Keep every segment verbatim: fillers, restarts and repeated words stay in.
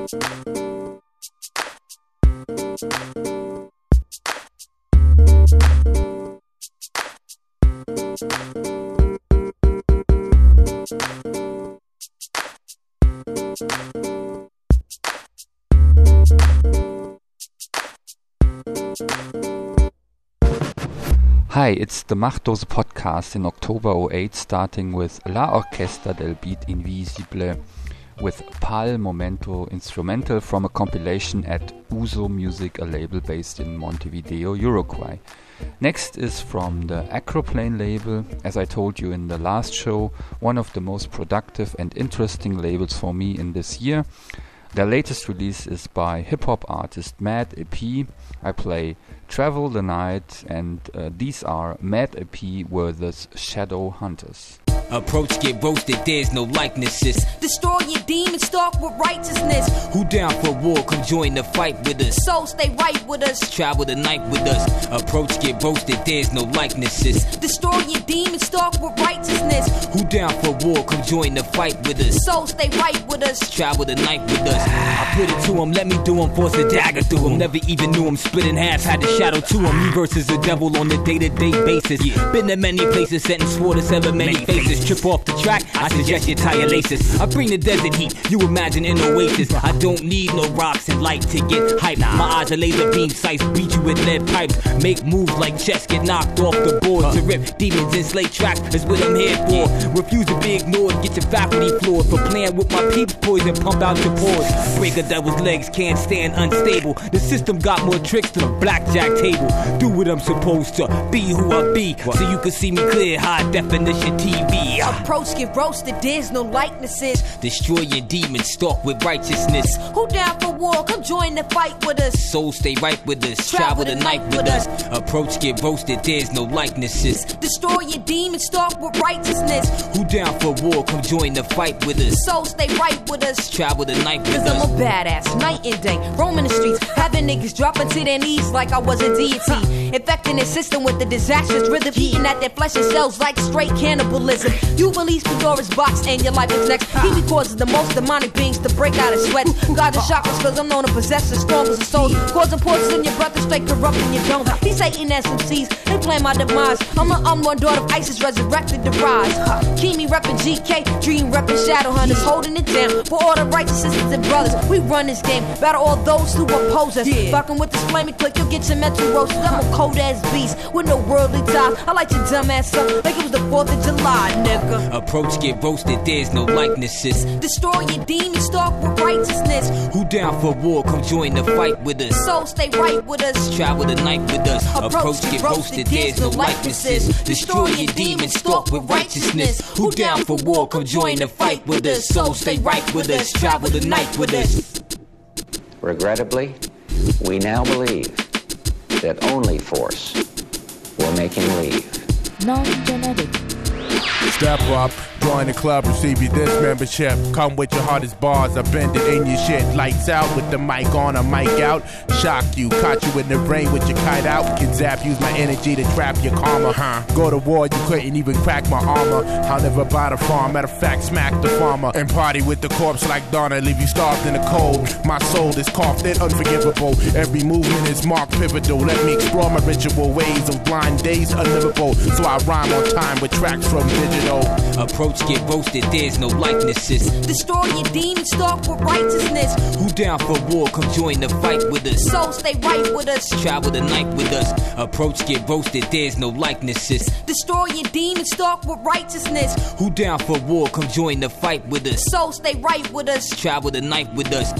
Hi, it's the Machtdose podcast in October oh eight, starting with La Orquesta del Beat Invisible with Pal Momento instrumental from a compilation at Uso Music, a label based in Montevideo, Uruguay. Next is from the Acroplane label, as I told you in the last show, one of the most productive and interesting labels for me in this year. Their latest release is by hip-hop artist Mad E P. I play Travel the Night, and uh, these are Mad E P versus Shadow Hunters. Approach, get roasted, there's no likenesses. Destroy your demons, stalk with righteousness. Who down for war, come join the fight with us. So stay right with us. Travel the night with us. Approach, get roasted, there's no likenesses. Destroy your demons, stalk with righteousness. Who down for war, come join the fight with us. So stay right with us. Travel the night with us. I put it to him, let me do him, force a dagger through him. Never even knew him, split in half, had the shadow to him. Me versus the devil on a day-to-day basis. Yeah. Been to many places, set and swore to seven many faces. Trip off the track, I suggest you tie your laces. I bring the desert heat, you imagine an oasis. I don't need no rocks and light to get hyped. My eyes are laser beam sights, beat you with lead pipes. Make moves like chess, get knocked off the board. To rip demons in slate track is what I'm here for. Refuse to be ignored, get your faculty floored. For playing with my peeps, poison, pump out your pores. Break a devil's legs, can't stand unstable. The system got more tricks than a blackjack table. Do what I'm supposed to, be who I be, so you can see me clear, high definition T V. Approach, get roasted, there's no likenesses. Destroy your demons, stalk with righteousness. Who down for war, come join the fight with us. Soul stay right with us, travel, travel the night with, with us. us. Approach, get roasted, there's no likenesses. Destroy your demons, stalk with righteousness. Who down for war, come join the fight with us. Soul stay right with us, travel the night with Cause us. I'm a badass, night and day, roaming the streets, having niggas dropping to their knees like I was a deity. Infecting the system with the disastrous rhythm, eating at their flesh and cells like straight cannibalism. You release Pandora's box and your life is next. He be causes the most demonic beings to break out of sweat. God the chakras cause I'm known to possess the strongest of souls. Causing portions in your breath and straight corrupting your bones. These Satan S M Cs, they plan my demise. I'm an unborn daughter of Isis, resurrected to rise. Kimi reppin' G K, Dream reppin' Shadow Hunters, holding it down for all the righteous sisters and brothers. We run this game, battle all those who oppose us. Yeah. Fucking with this flaming click, you'll get your mental roasted. I'm a cold ass beast with no worldly ties. I light your dumb ass up like it was the fourth of July, nigga. Approach, get roasted, there's no likenesses. Destroy your demons, stalk with righteousness. Who down for war, come join the fight with us. So stay right with us, travel the night with us. Approach, Approach get roasted, there's no likenesses. Destroy your demons, stalk with righteousness. Who down for war, come join the fight with us. So stay right with us, travel the night with us. Regrettably, we now believe that only force will make him leave. Non-genetic. Step up, join the club, receive your this membership. Come with your hardest bars, I bend it in your shit. Lights out with the mic on or mic out. Shock you, caught you in the rain with your kite out. Can zap, use my energy to trap your karma. Huh. Go to war, you couldn't even crack my armor. I'll never buy the farm, matter of fact, smack the farmer. And party with the corpse like Donna, leave you starved in the cold. My soul is coughed and unforgivable. Every movement is marked pivotal. Let me explore my ritual ways of blind days unlivable. So I rhyme on time with tracks from digital. Approach, get roasted, there's no likenesses. Destroy your demons, stalk with righteousness. Who down for war, come join the fight with us. So stay right with us, travel the night with us. Approach, get roasted, there's no likenesses. Destroy your demons, stalk with righteousness. Who down for war, come join the fight with us. So stay right with us, travel the night with us.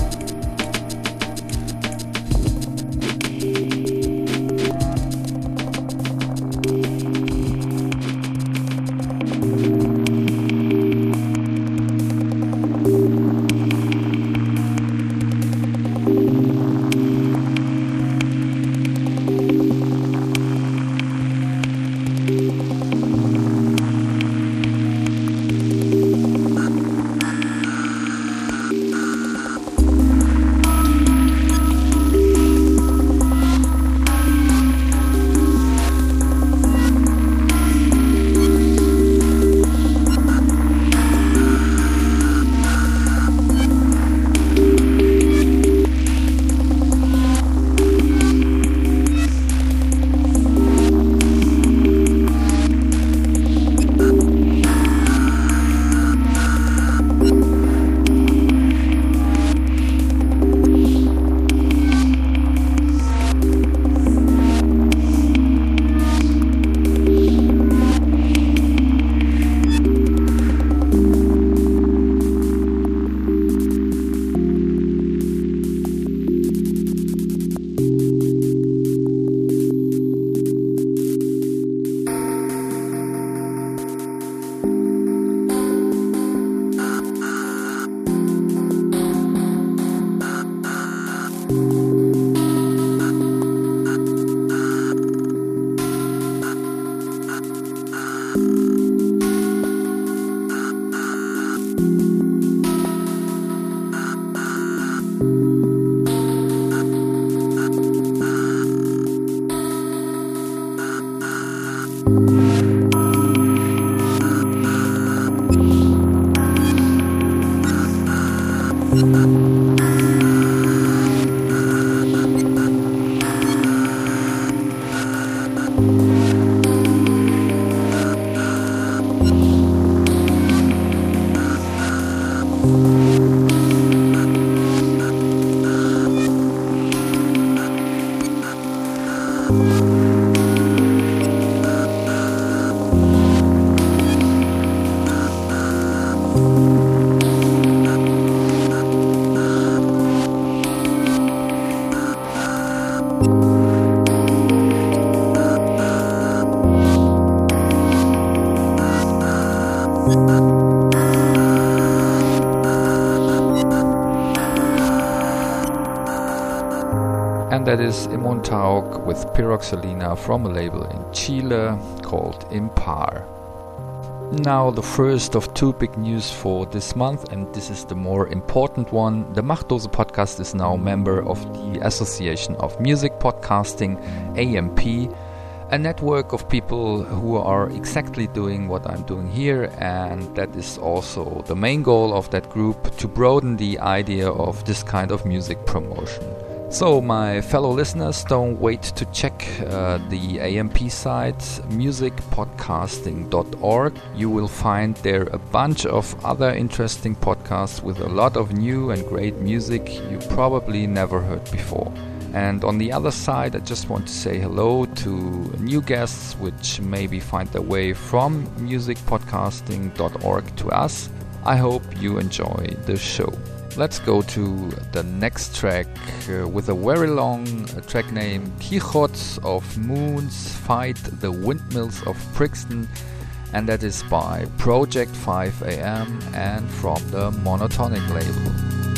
and that is Immontauk with Pyroxylina from a label in Chile called Impar. Now the first of two big news for this month, and this is the more important one. The Machtdose podcast is now a member of the Association of Music Podcasting, A M P, a network of people who are exactly doing what I'm doing here, and that is also the main goal of that group, to broaden the idea of this kind of music promotion. So my fellow listeners, don't wait to check uh, the A M P site, music podcasting dot org. You will find there a bunch of other interesting podcasts with a lot of new and great music you probably never heard before. And on the other side, I just want to say hello to new guests which maybe find their way from music podcasting dot org to us. I hope you enjoy the show. Let's go to the next track uh, with a very long uh, track name, Quixotes of Moons Fight the Windmills of Brixton, and that is by Project five A M and from the Monotonic label.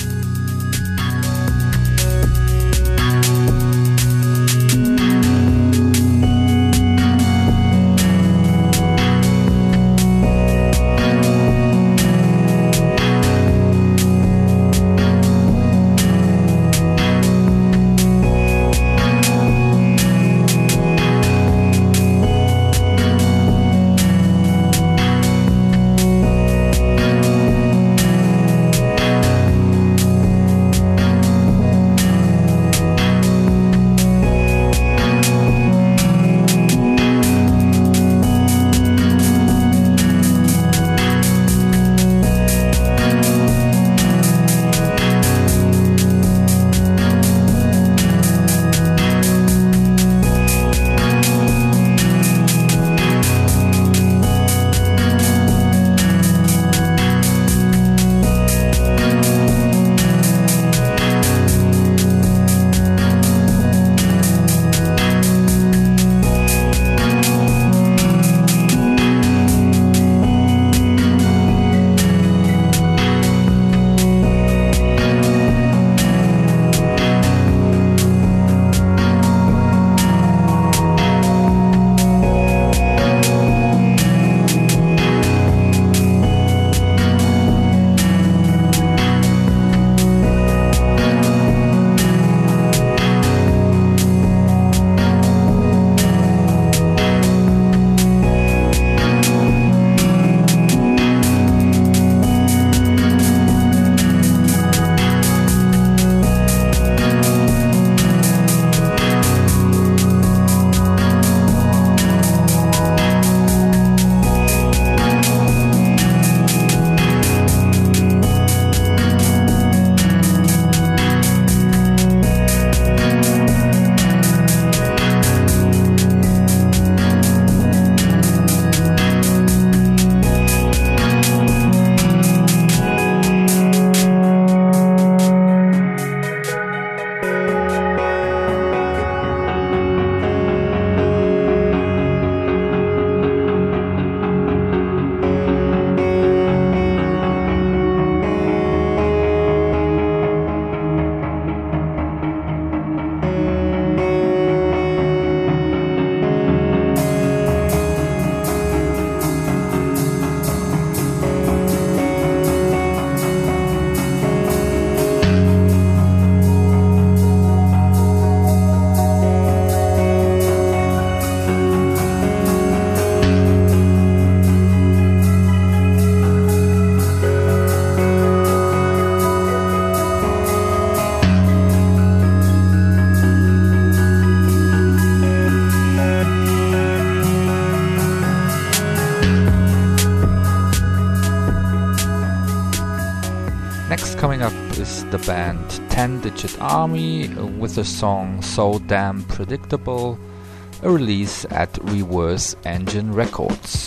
Coming up is the band ten digit Army with the song So Damn Predictable, a release at Reverse Engine Records.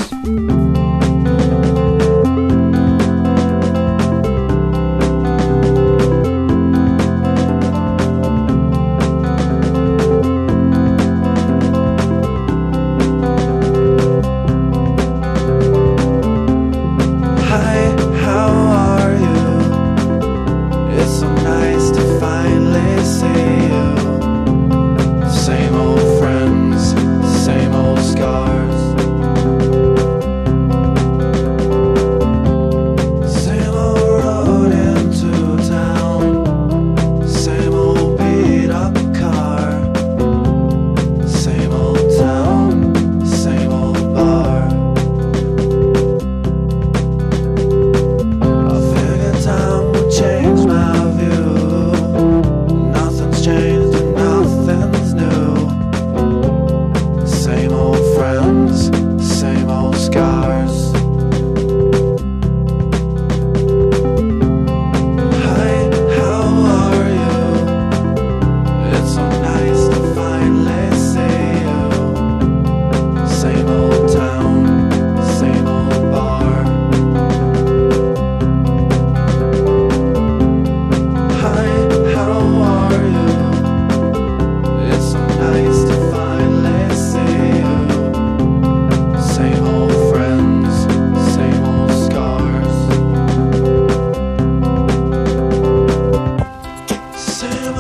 It's so nice to finally see you.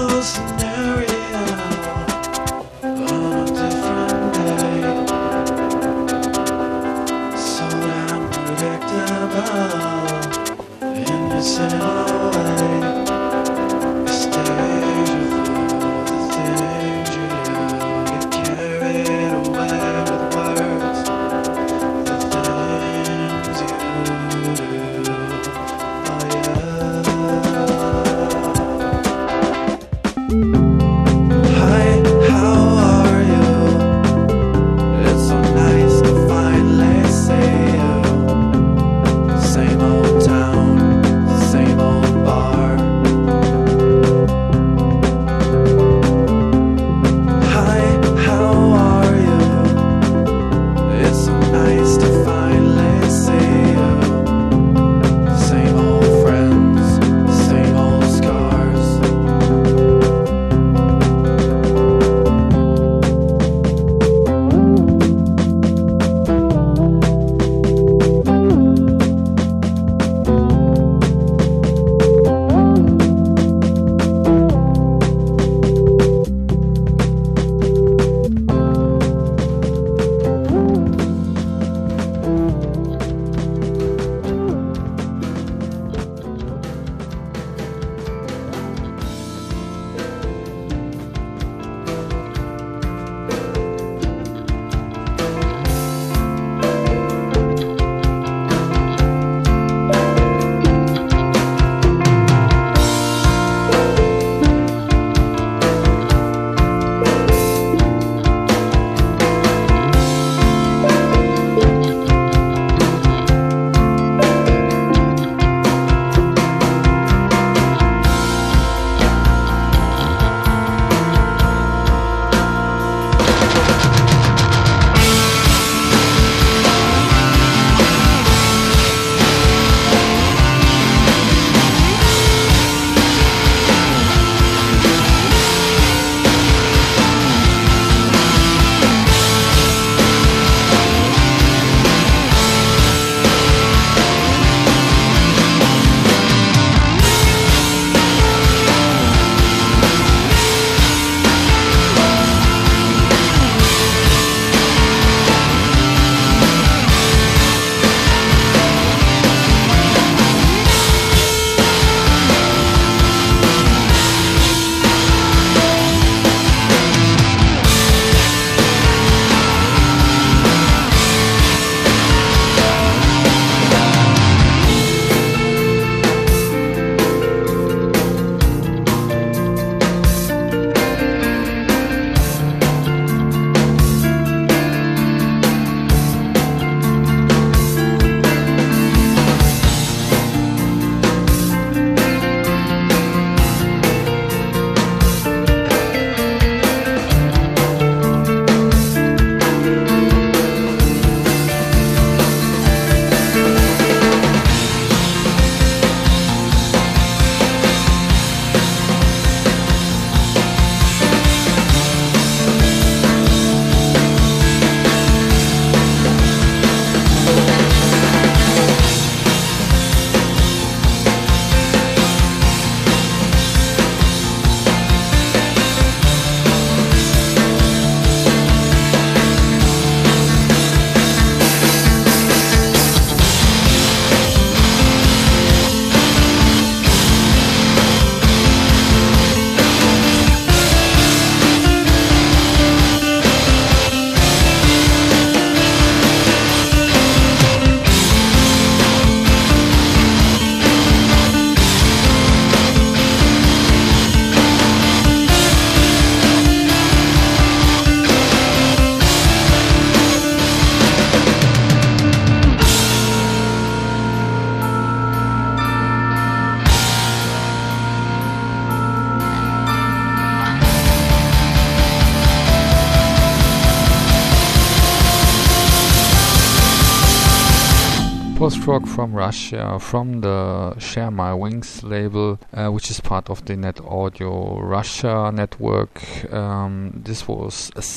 post-rock from Russia, from the Share My Wings label, uh, which is part of the Net Audio Russia network. Um, this was a set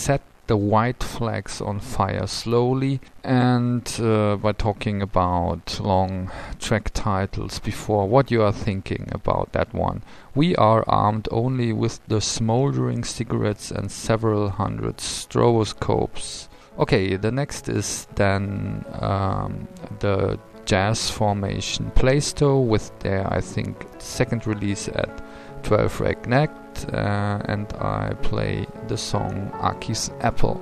the white flags on fire slowly, and uh, by talking about long track titles before, what you are thinking about that one. We are armed only with the smoldering cigarettes and several hundred stroboscopes. Okay, the next is then um, the jazz formation Plaistow with their, I think, second release at twelve Ragnac, uh, and I play the song Aki's Apple.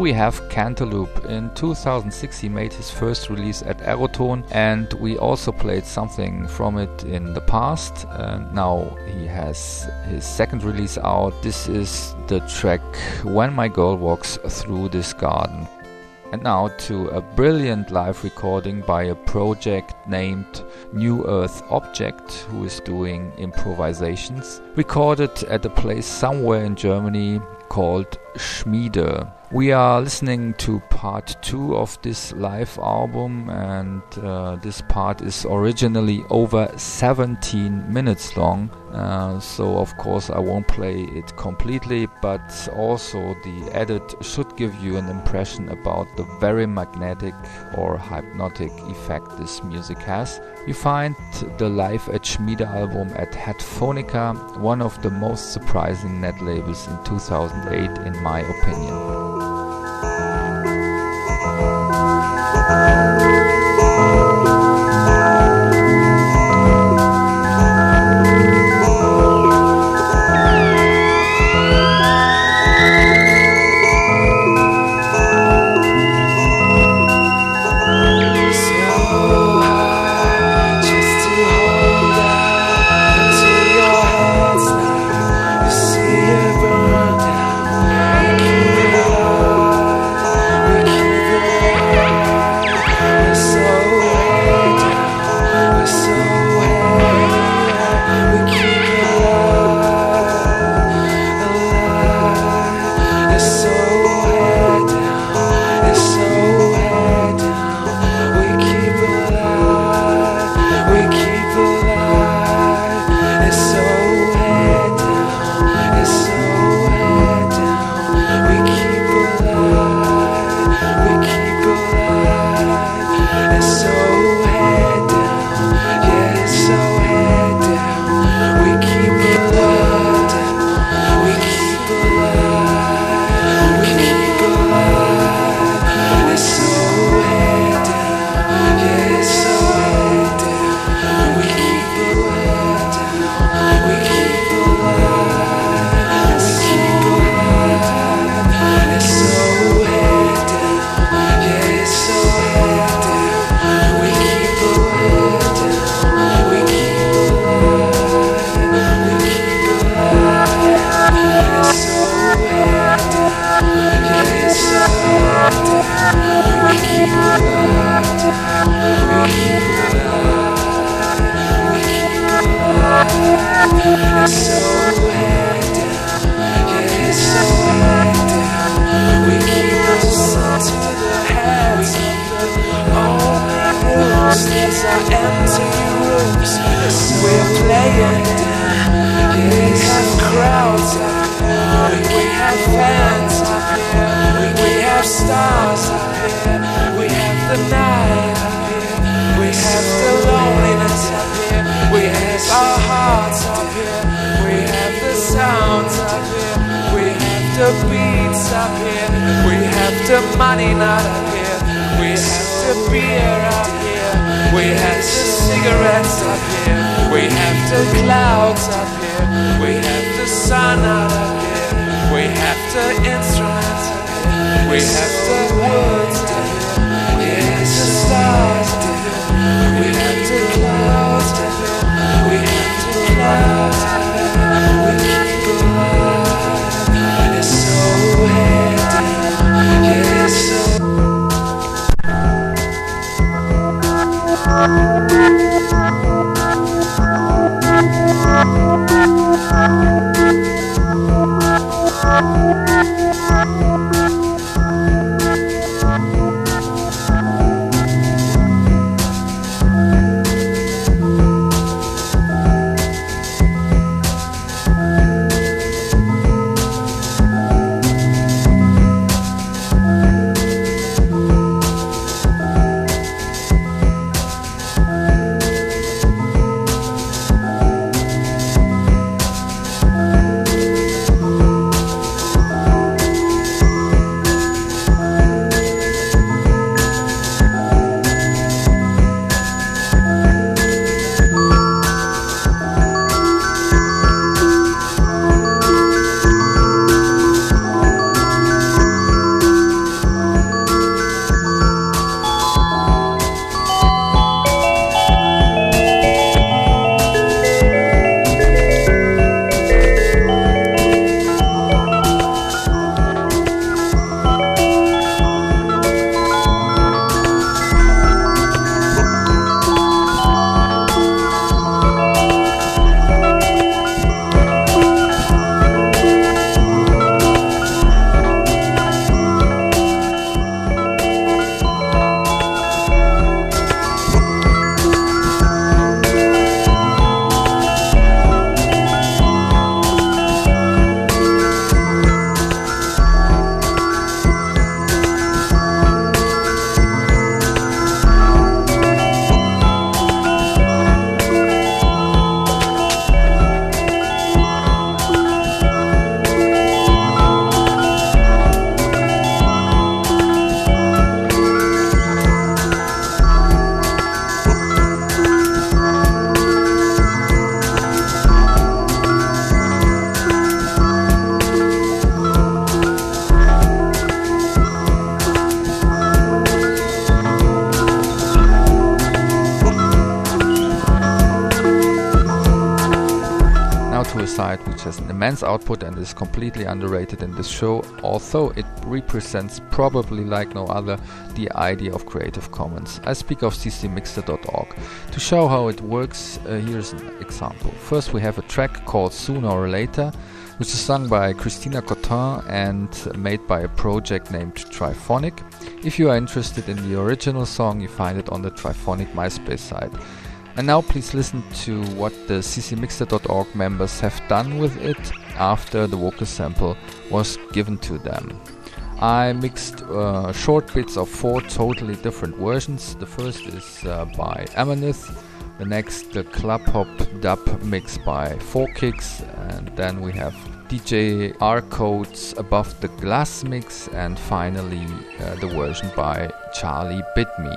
we have Cantaloupe. In two thousand six he made his first release at Aerotone, and we also played something from it in the past. Uh, now he has his second release out. This is the track When My Girl Walks Through This Garden. And now to a brilliant live recording by a project named New Earth Object, who is doing improvisations, recorded at a place somewhere in Germany called Schmiede. We are listening to part two of this live album, and uh, this part is originally over seventeen minutes long, uh, so of course I won't play it completely, but also the edit should give you an impression about the very magnetic or hypnotic effect this music has. You find the Live at Schmiede album at Headphonica, one of the most surprising net labels in two thousand eight in my opinion. which has an immense output and is completely underrated in this show, although it represents probably like no other the idea of Creative Commons. I speak of c c mixter dot org. To show how it works, uh, here's an example. First we have a track called Sooner or Later, which is sung by Christina Cotin and made by a project named Triphonic. If you are interested in the original song, you find it on the Triphonic MySpace site. And now please listen to what the c c mixter dot org members have done with it after the vocal sample was given to them. I mixed uh, short bits of four totally different versions. The first is uh, by Amanith, the next the club hop dub mix by Four Kicks, and then we have D J R-Code's Above the Glass mix, and finally uh, the version by Charlie Bit Me.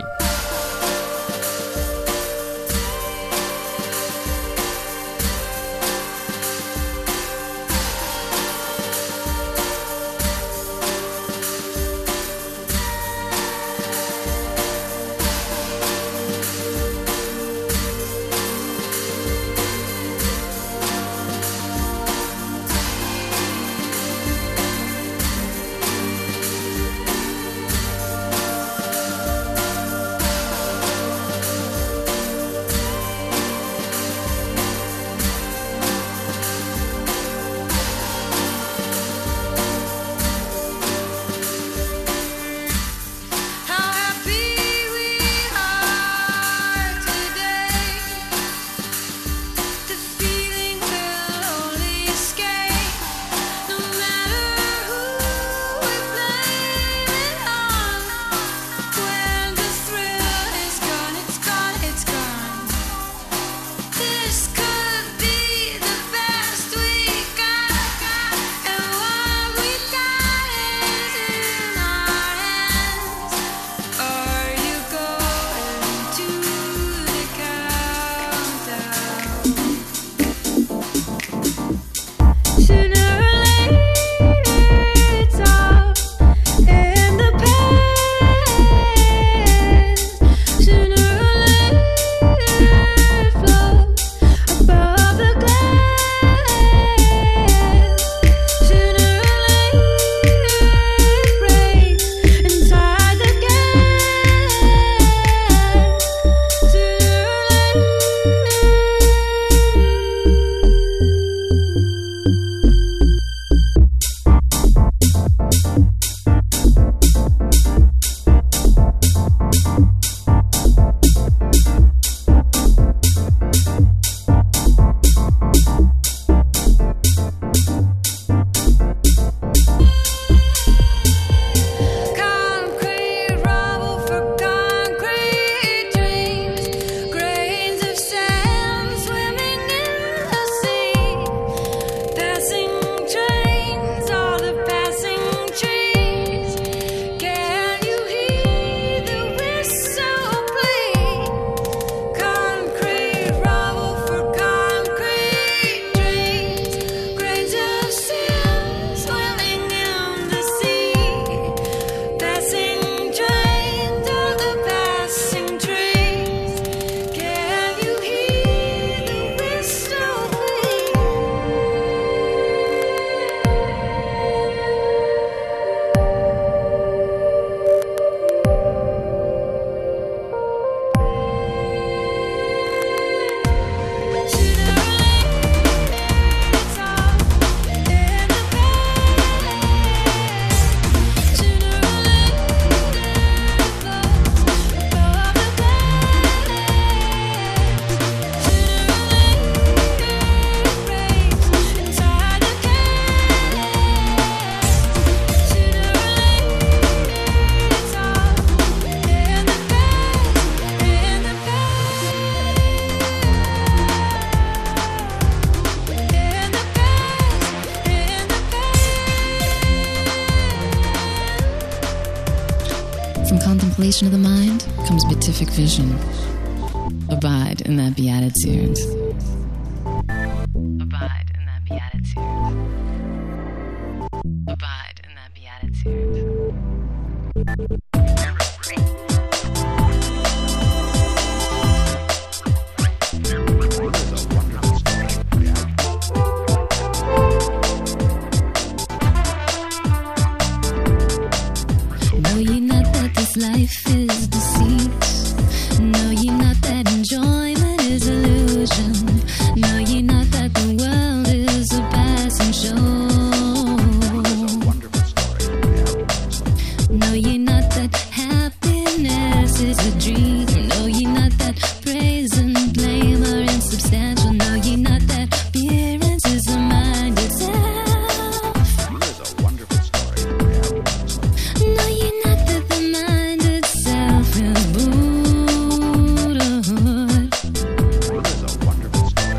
From contemplation of the mind comes beatific vision. Abide in that beatitude. Abide in that beatitude. Abide in that beatitude. this life is deceit. Know ye not that enjoyment is illusion. Know ye not that the world is a passing show. Know ye not that happiness is a dream. Know ye not that praise and blame are insubstantial. Know ye not that appearance is the mind itself. There's a wonderful story. Know ye not that the mind itself is Buddhahood. There's a wonderful story.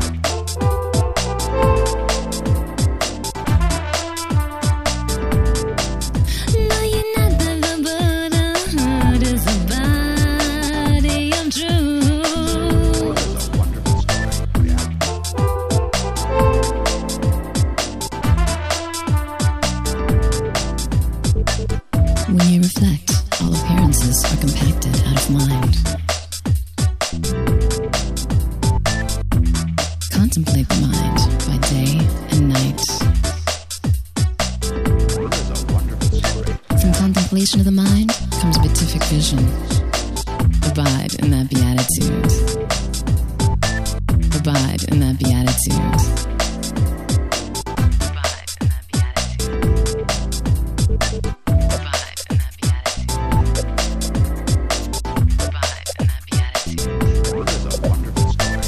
Know ye not that the Buddhahood is a body of truth. There's a wonderful story. When you reflect, all appearances are compacted out of mind. Contemplate the mind by day and night. There's a wonderful story. From contemplation of the mind comes beatific vision. Abide in that beatitude. Abide in that beatitude. There's a wonderful story.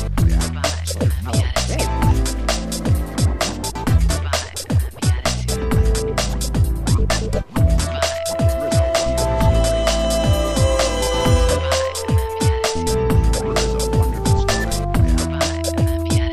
There's a wonderful story.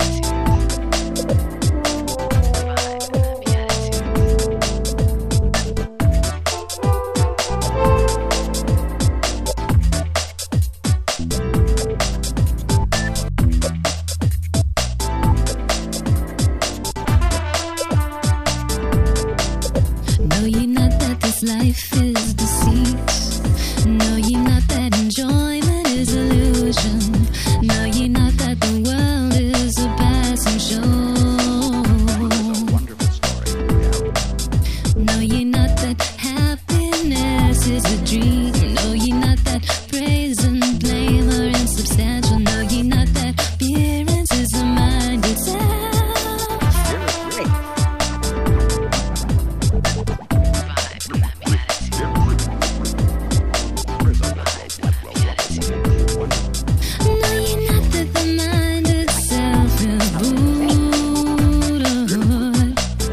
Know ye not that this life is deceit? Know ye not that enjoyment is illusion? Know ye not that the world is a passing show? Wonderful story. Know ye not that happiness is a dream? Know ye not that praise and blame are insubstantial? Know ye not that appearance is the mind itself? Know ye not that the mind itself is Buddhahood?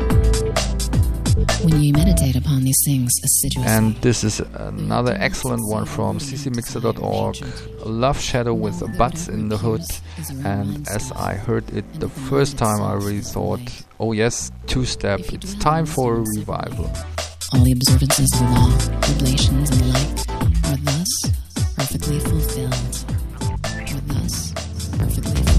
When you meditate upon these things assiduously. And this is another excellent one from c c mixer dot org. Love Shadow with Butts in the Hood. And as I heard it the first time, I really thought, oh yes, two-step, it's time for a revival. All the observances of the law, oblations and the like, are thus perfectly fulfilled. Are thus perfectly fulfilled.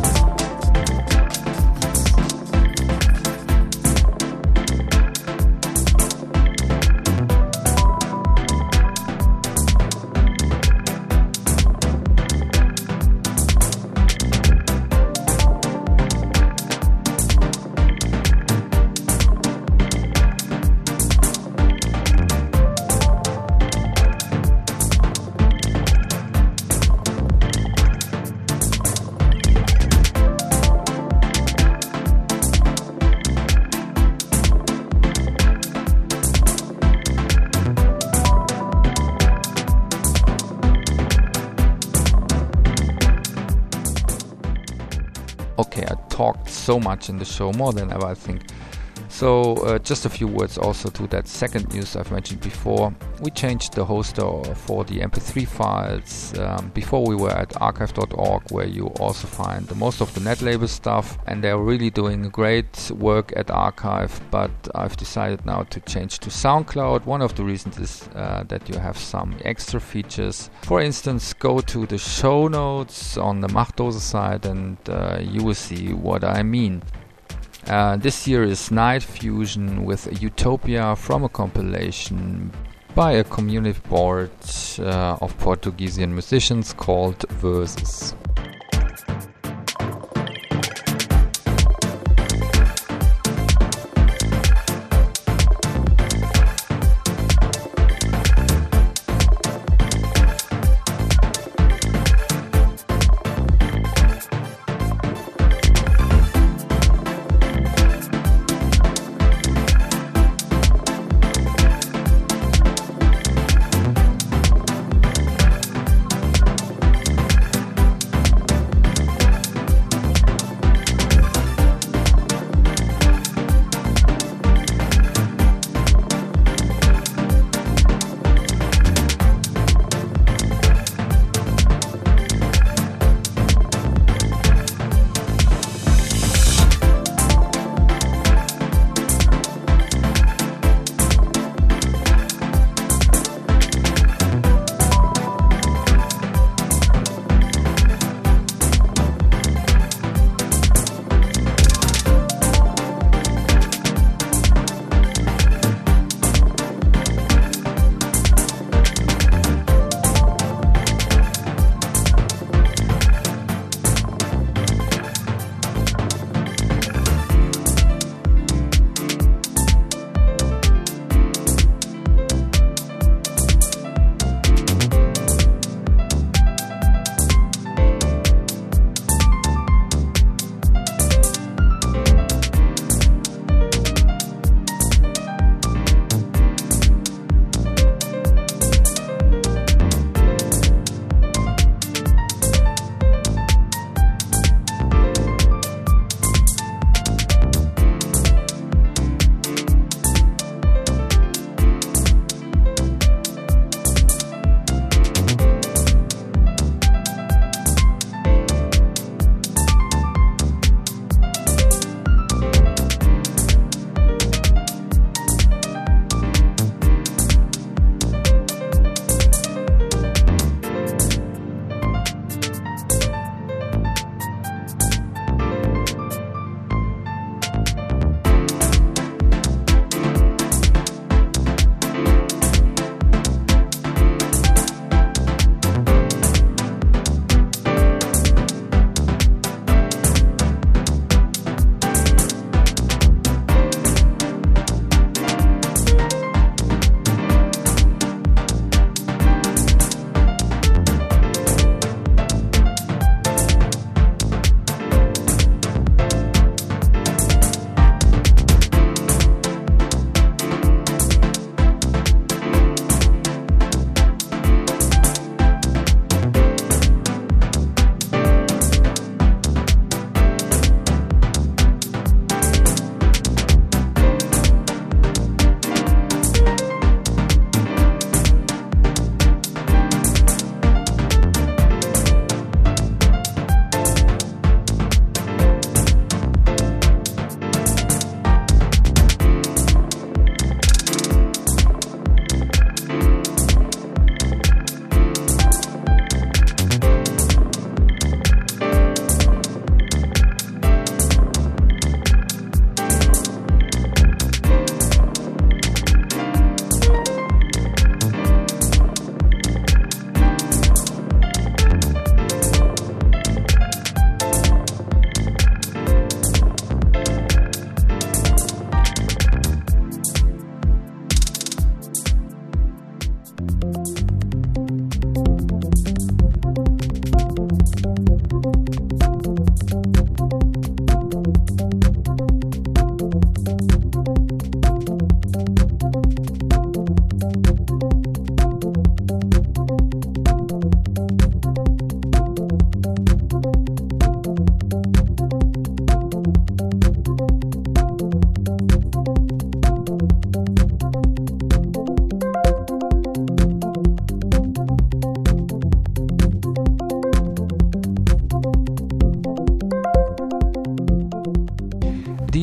Okay, I talked so much in the show, more than ever, I think. So, uh, just a few words also to that second news I've mentioned before. We changed the hoster for the M P three files. Um, before we were at archive dot org, where you also find the most of the NetLabel stuff, and they're really doing great work at Archive, but I've decided now to change to SoundCloud. One of the reasons is uh, that you have some extra features. For instance, go to the show notes on the Machtdose site and uh, you will see what I mean. Uh, this year is Night Fusion with a Utopia from a compilation by a community board uh, of Portuguese musicians called Versus.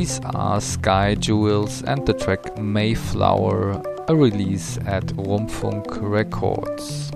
These are Sky Jewels and the track Mayflower, a release at Rumpfunk Records.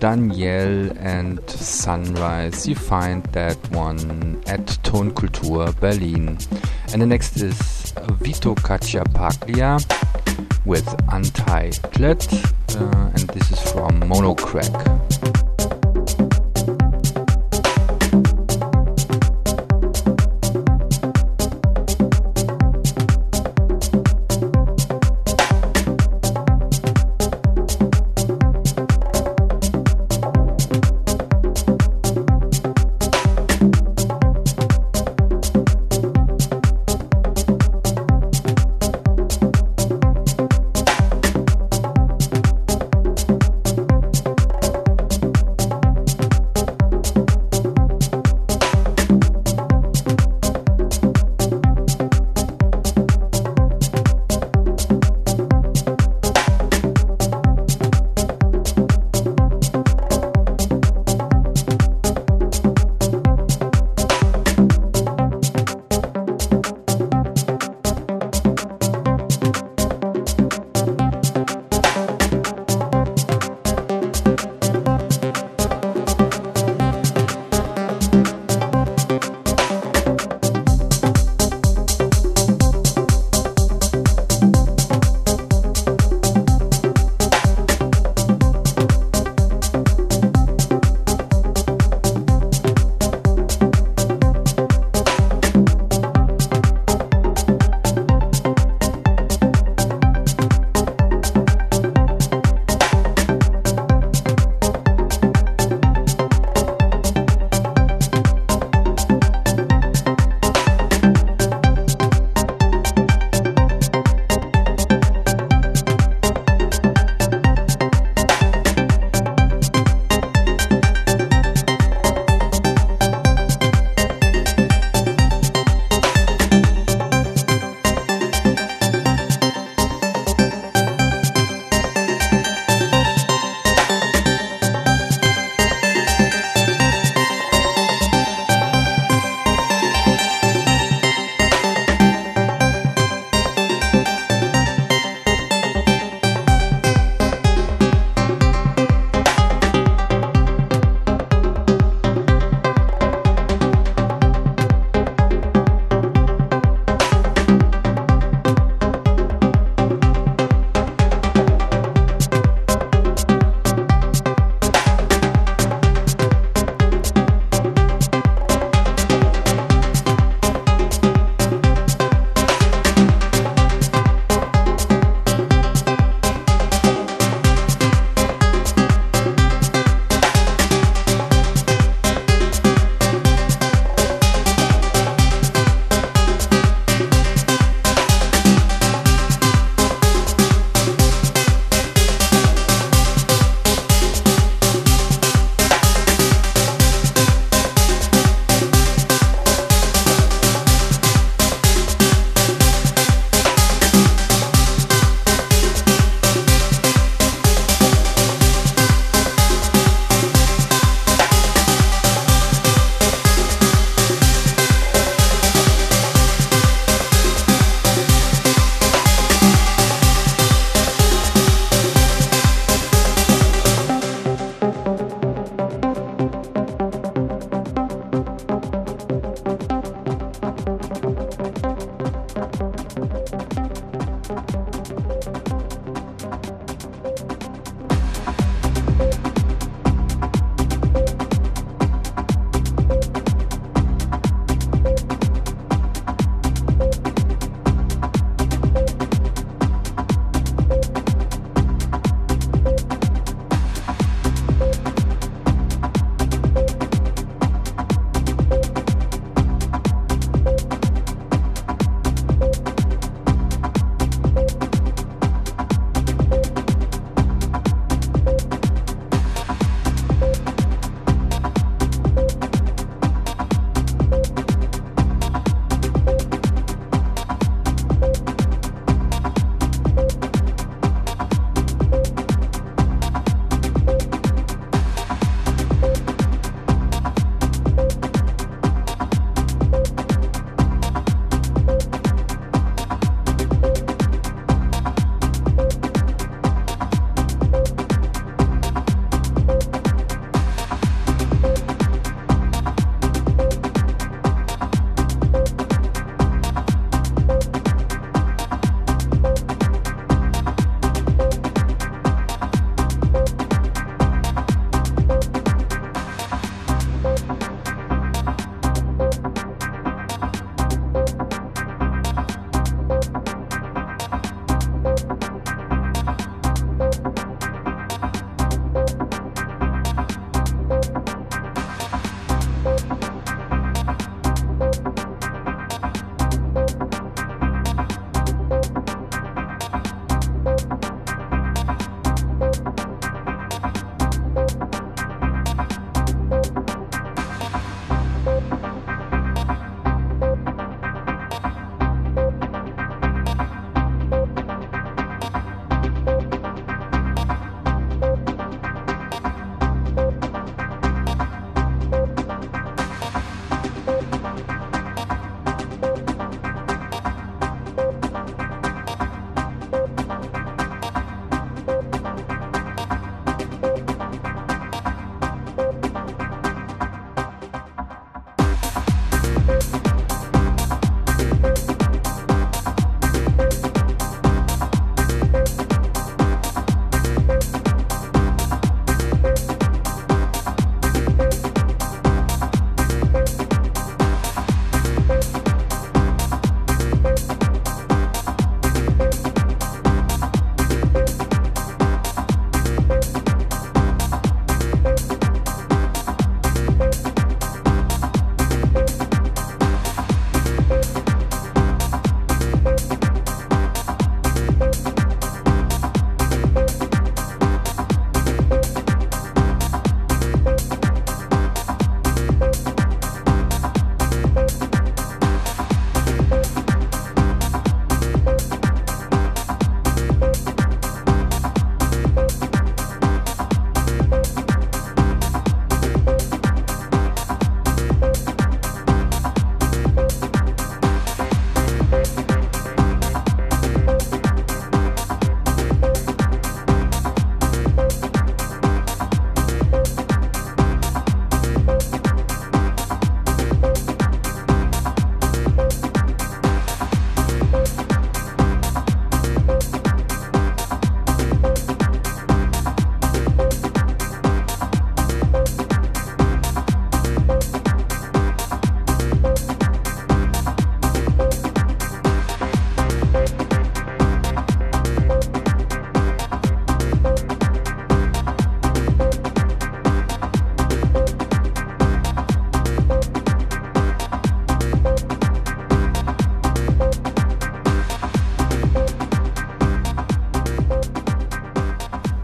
Danielle and Sunrise. You find that one at Tonkultur Berlin. And the next is Vito Katja Paglia with Untitled, uh, and this is from Monocrack.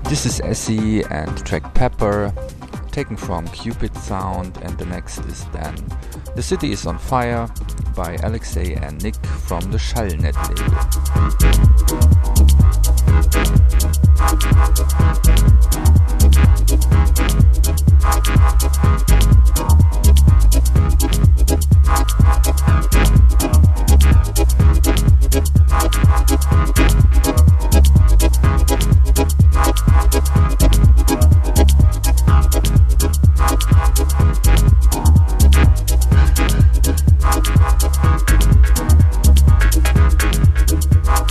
This is Essie and track Pepper, taken from Cupid Sound, and the next is then The City is on Fire by Alexei and Nick from the Schallnet We'll be right back.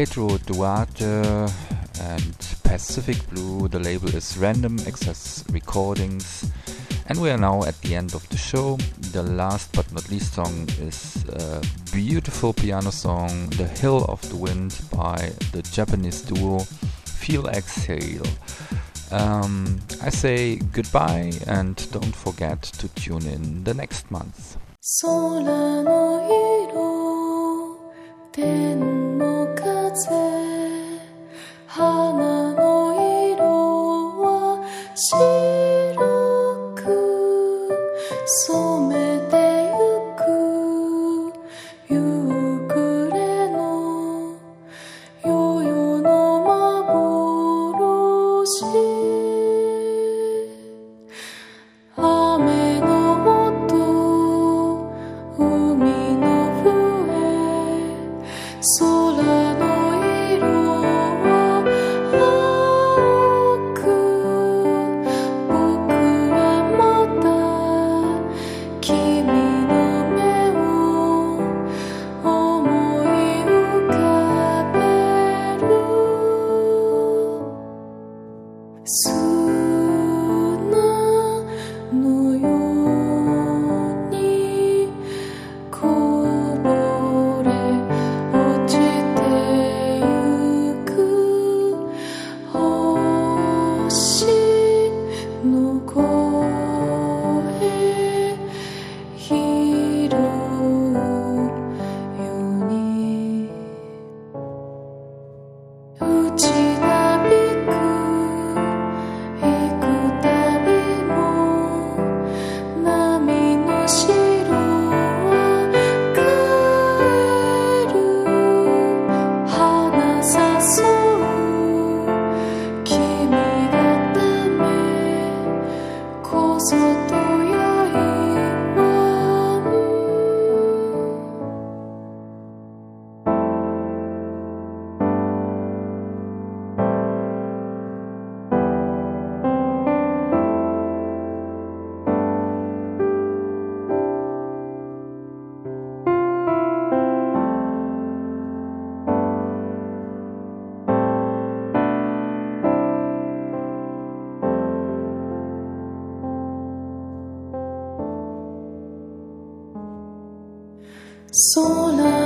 Pedro Duarte and Pacific Blue. The label is Random Access Recordings. And we are now at the end of the show. The last but not least song is a beautiful piano song, The Hill of the Wind by the Japanese duo Feel Exhale. Um, I say goodbye and don't forget to tune in the next month. 空の色天の風花の色は白く染めてゆく夕暮れの夜々の幻雨の音海の笛空の色は青く僕はまた君の目を思い浮かべる砂のようにこぼれ落ちてゆく星の声拾うように打ちなびく行くたびも波の城は帰る花誘う君がためこそとやいわん空